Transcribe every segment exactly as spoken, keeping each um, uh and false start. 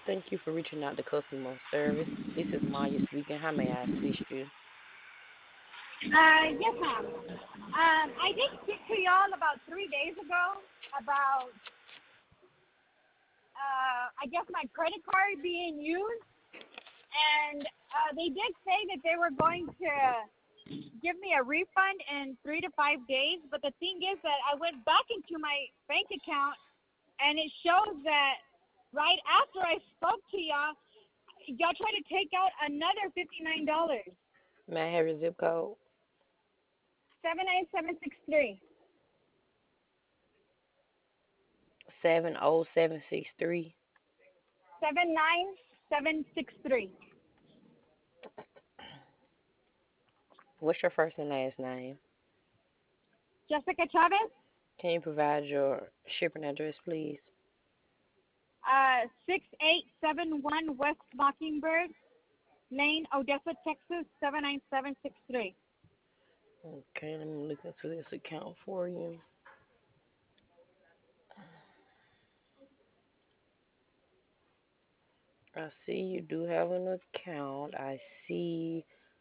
Thank you for reaching out to customer service. This is Maya speaking. How may I assist you? Uh, yes, ma'am. Um, I did speak to y'all about three days ago about, uh, I guess my credit card being used, and uh, they did say that they were going to give me a refund in three to five days. But the thing is that I went back into my bank account, and it shows that right after I spoke to y'all, y'all tried to take out another fifty-nine dollars. May I have your zip code? seven nine seven six three. seven oh seven six three. seven nine seven six three. What's your first and last name? Jessica Chavez, Can you provide your shipping address, please? uh, six eight seven one West Mockingbird Lane, Odessa, Texas, seven nine seven six three. Okay, let me look into this account for you. I see you do have an account. I see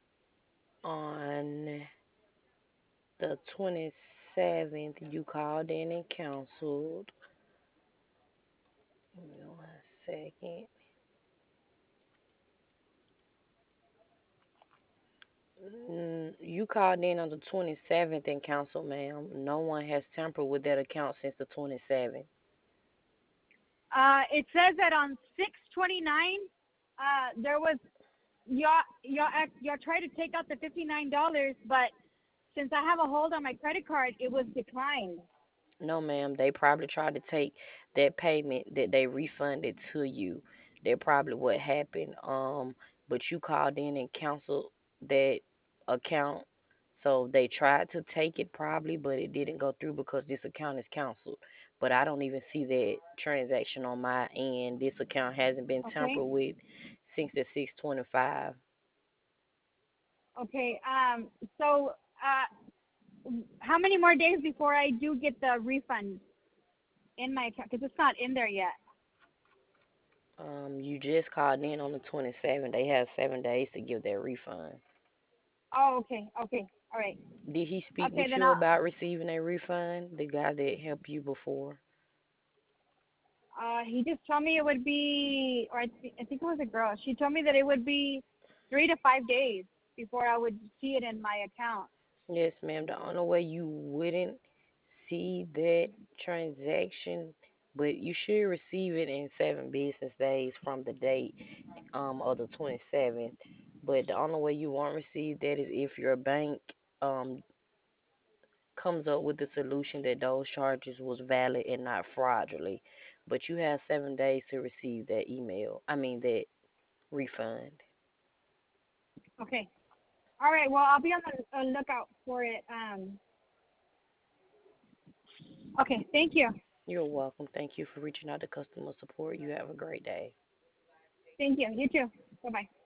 on the twenty-seventh you called in and canceled. Give me one second. Mm, you called in on the twenty-seventh and canceled, ma'am. No one has tampered with that account since the twenty-seventh. Uh, it says that on six twenty nine, uh, there was y'all y'all act, y'all tried to take out the fifty nine dollars, but since I have a hold on my credit card, it was declined. No, ma'am. They probably tried to take that payment that they refunded to you. That probably what happened. Um, but you called in and canceled that account. So they tried to take it probably, but it didn't go through because this account is canceled. But I don't even see that transaction on my end. This account hasn't been Okay, tampered with since the six twenty-five. okay. Um, so uh, how many more days before I do get the refund in my account? Because it's not in there yet. Um, you just called in on the twenty-seventh. They have seven days to give their refund. Oh, okay, okay, all right. Did he speak Okay, with then you I'll. about receiving a refund? The guy that helped you before? Uh, he just told me it would be, or I, th- I think it was a girl. She told me that it would be three to five days before I would see it in my account. Yes, ma'am. The only way you wouldn't see that transaction, but you should receive it in seven business days from the date um of the twenty-seventh. But the only way you won't receive that is if your bank um comes up with the solution that those charges was valid and not fraudulent. But you have seven days to receive that email. I mean that refund. Okay. All right. Well, I'll be on the uh, lookout for it. Um. Okay. Thank you. You're welcome. Thank you for reaching out to customer support. You have a great day. Thank you. You too. Bye bye.